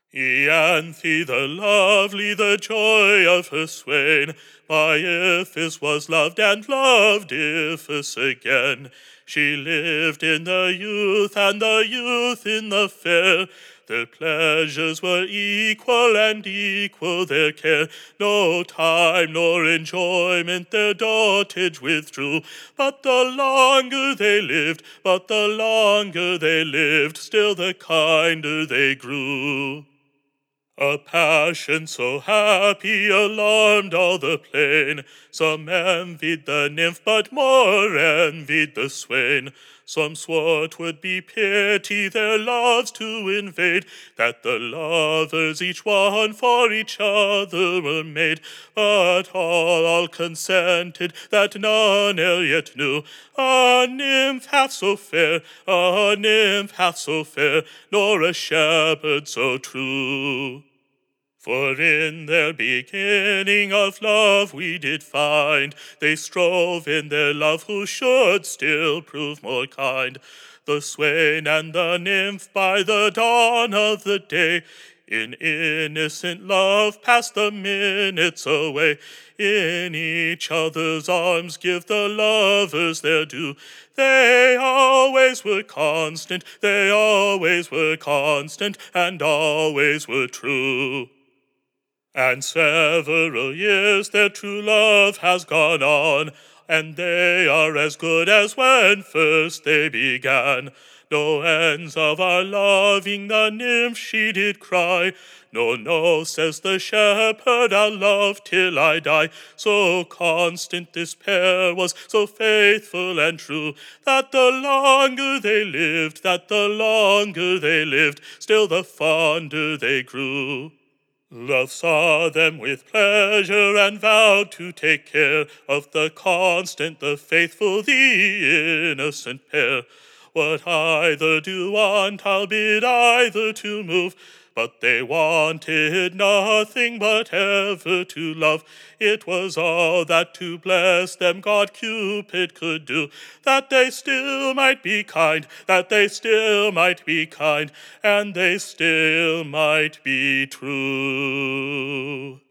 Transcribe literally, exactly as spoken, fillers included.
Ianthe the lovely, the joy of her swain, by Iphis was loved and loved Iphis again. She lived in the youth, and the youth in the fair. Their pleasures were equal, and equal their care. No time nor enjoyment their dotage withdrew. But the longer they lived, but the longer they lived, still the kinder they grew. A passion so happy alarmed all the plain. Some envied the nymph, but more envied the swain. Some swore 'twould be pity their loves to invade, that the lovers each one for each other were made. But all, all consented, that none e'er yet knew a nymph half so fair, a nymph half so fair, nor a shepherd so true. For in their beginning of love we did find, they strove in their love who should still prove more kind. The swain and the nymph by the dawn of the day, in innocent love pass the minutes away. In each other's arms give the lovers their due. They always were constant, they always were constant, and always were true. And several years their true love has gone on, and they are as good as when first they began. No ends of our loving the nymph she did cry. No, no, says the shepherd, I'll love till I die. So constant this pair was, so faithful and true, that the longer they lived, that the longer they lived, still the fonder they grew. Love saw them with pleasure and vowed to take care of the constant, the faithful, the innocent pair. What either do want, I'll bid either to move, but they wanted nothing but ever to love. It was all that to bless them God Cupid could do, that they still might be kind, that they still might be kind, and they still might be true.